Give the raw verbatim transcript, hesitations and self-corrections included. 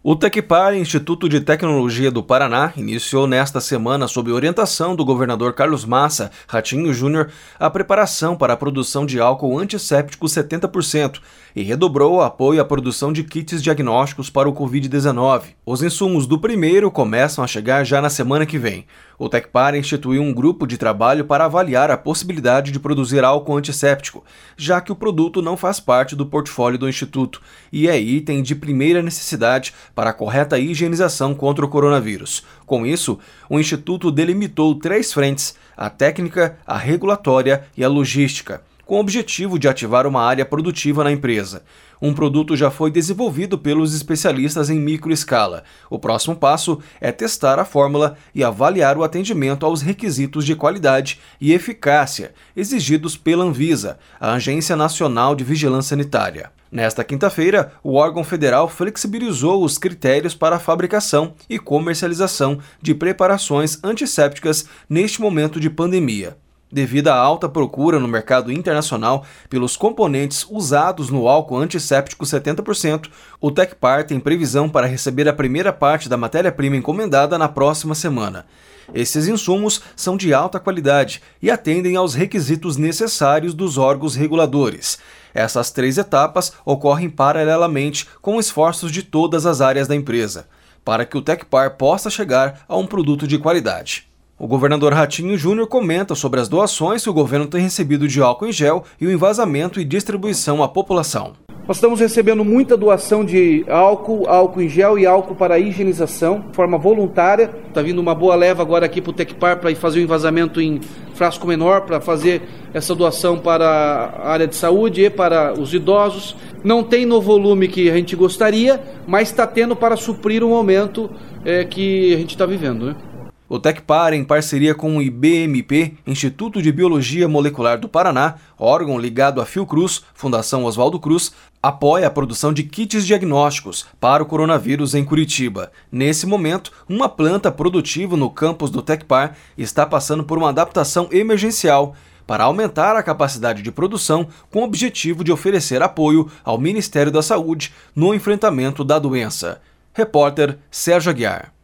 O Tecpar, Instituto de Tecnologia do Paraná, iniciou nesta semana, sob orientação do governador Carlos Massa Ratinho Júnior, a preparação para a produção de álcool antisséptico setenta por cento e redobrou o apoio à produção de kits diagnósticos para o covid dezenove. Os insumos do primeiro começam a chegar já na semana que vem. O Tecpar instituiu um grupo de trabalho para avaliar a possibilidade de produzir álcool antisséptico, já que o produto não faz parte do portfólio do Instituto e é item de primeira necessidade para a correta higienização contra o coronavírus. Com isso, o Instituto delimitou três frentes: a técnica, a regulatória e a logística, com o objetivo de ativar uma área produtiva na empresa. Um produto já foi desenvolvido pelos especialistas em microescala. O próximo passo é testar a fórmula e avaliar o atendimento aos requisitos de qualidade e eficácia exigidos pela Anvisa, a Agência Nacional de Vigilância Sanitária. Nesta quinta-feira, o órgão federal flexibilizou os critérios para a fabricação e comercialização de preparações antissépticas neste momento de pandemia. Devido à alta procura no mercado internacional pelos componentes usados no álcool antisséptico setenta por cento, o Tecpar tem previsão para receber a primeira parte da matéria-prima encomendada na próxima semana. Esses insumos são de alta qualidade e atendem aos requisitos necessários dos órgãos reguladores. Essas três etapas ocorrem paralelamente com esforços de todas as áreas da empresa, para que o Tecpar possa chegar a um produto de qualidade. O governador Ratinho Júnior comenta sobre as doações que o governo tem recebido de álcool em gel e o envasamento e distribuição à população. Nós estamos recebendo muita doação de álcool, álcool em gel e álcool para higienização, de forma voluntária. Está vindo uma boa leva agora aqui para o Tecpar para ir fazer o envasamento em frasco menor, para fazer essa doação para a área de saúde e para os idosos. Não tem no volume que a gente gostaria, mas está tendo para suprir o momento é, que a gente está vivendo, né? O Tecpar, em parceria com o I B M P, Instituto de Biologia Molecular do Paraná, órgão ligado à Fiocruz, Fundação Oswaldo Cruz, apoia a produção de kits diagnósticos para o coronavírus em Curitiba. Nesse momento, uma planta produtiva no campus do Tecpar está passando por uma adaptação emergencial para aumentar a capacidade de produção com o objetivo de oferecer apoio ao Ministério da Saúde no enfrentamento da doença. Repórter Sérgio Aguiar.